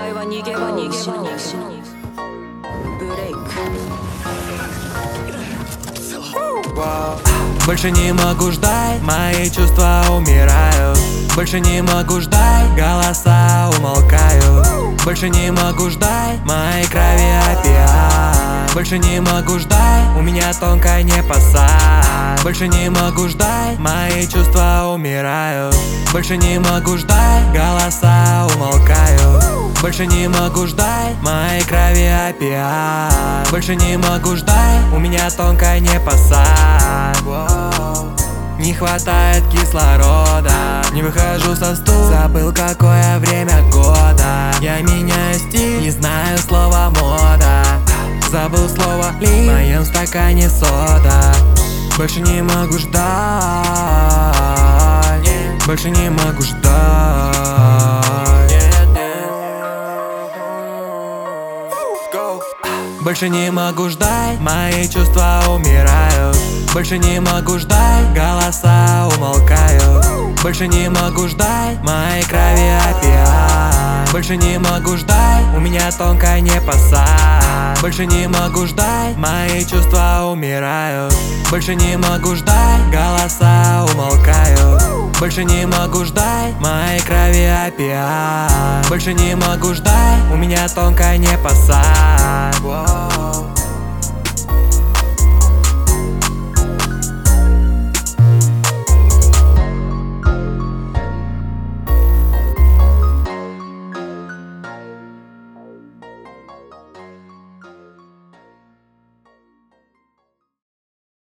敗は逃げ場にしないブレイク。 Больше не могу ждать, мои чувства умирают. Больше не могу ждать, голоса умолкают. Больше не могу ждать, моей крови опиат. Больше не могу ждать, у меня тонкая не посадь. Больше не могу ждать, мои чувства умирают. Больше не могу ждать, голоса умолкают. Больше не могу ждать, моей крови опиат. Больше не могу ждать, у меня тонкая не посадь. Не хватает кислорода, не выхожу со стула. Забыл, какое время года. Я меняю стиль, не знаю слова мода. Забыл слово ли, в моем стакане сода. Больше не могу ждать, больше не могу ждать. Больше не могу ждать, мои чувства умирают. Больше не могу ждать, голоса умолкают. Больше не могу ждать, моей крови опиат. Больше не могу ждать, у меня тонкая не посадь. Больше не могу ждать, мои чувства умирают. Больше не могу ждать, голоса умолкают. Больше не могу ждать, моей крови опиат. Больше не могу ждать, у меня тонкая не посадь.